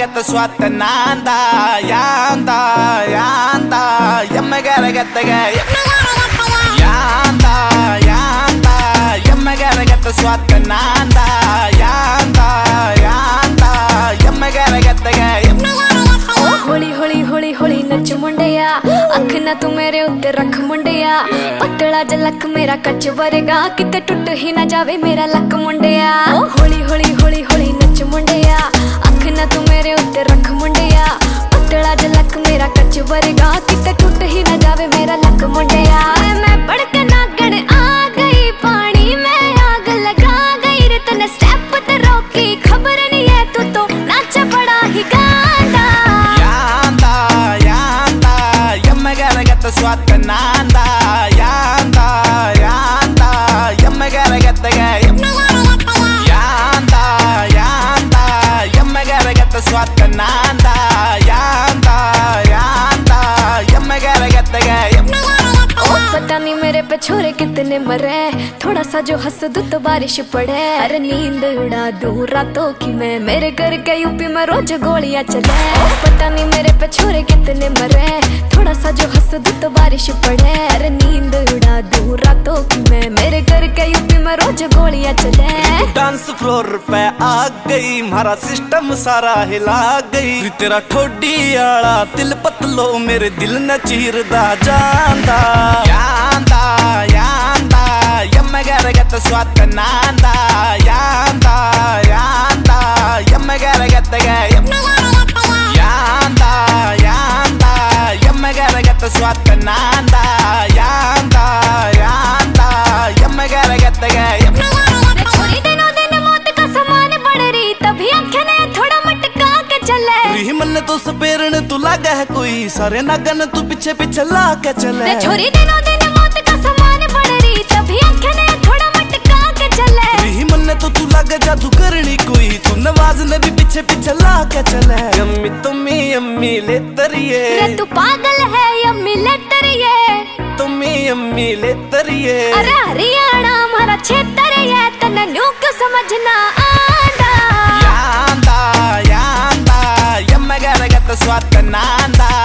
get the swat nanda yanda yanda yamma get the guy yanda yanda yamma get the swat nanda yanda yanda yamma get the guy Holi होली होली होली नच मुंडिया अख ना तू मेरे उत्ते रख मुंडिया पतला ज लक मेरा कच वरेगा किते टुट ही ना जावे मेरा लक मुंडिया होली होली होली होली नच मुंडिया अख ना तू मेरे उत्ते रख मुंडिया पतला ज लक मेरा कच वरेगा किते टुट ही ना जावे मेरा लक मुंडिया मैं पढ़ के नागण आ गई पानी में आग लगा गई रे तने स्टेप ते रोकी खबर नहीं है तू तो नाच बड़ा ही गांडा the swat nanda yanda yanda yamma get the guy yanda yanda yamma get the swat nanda yanda yanda yamma get the guy पता नहीं मेरे पे छोरे कितने मरे थोड़ा सा जो हंस दो तो बारिश पड़े अरे नींद उड़ा दूं रातों की मैं मेरे घर के यूपी में रोज गोलियां चले पता नहीं मेरे पे छोरे कितने मरे थोड़ा सा जो हंस दो तो बारिश पड़े अरे नींद उड़ा दूं रातों की मैं मेरे घर के यूपी में रोज गोलियां चले डांस फ्लोर पे आ गई हमारा सिस्टम सारा हिला गई तेरा ठोडी आला तिल पतलो मेरे दिल न चीरदा जांदा yanda yanda yamma get the swat nanda yanda yanda yamma get the guy yanda yanda yamma get the swat nanda yanda yanda yamma get the guy छोरी दिनों दिन मौत का समान बढ़ रही तभी आंखें ने थोड़ा मटका के चले रही मन तो सपेरन तू लगा है कोई सारे नागन तू पीछे पीछे ला के चले छोरी दिनों दिन मौत का समान बढ़ रही तभी आंखें ने थोड़ा मटका के चले रही मन तो तू लगा जादू करनी कोई तू नवाज ने भी पीछे पीछे ला के चले यम्मी तुम्मी यम्मी ले तरिए रे तू पागल है यम्मी ले तरिए तुम्मी यम्मी ले तरिए अरे हरियाणा हमारा क्षेत्र है तन्ने न्यू क्यों समझना आंदा yanda yanda yamma get the swat nanda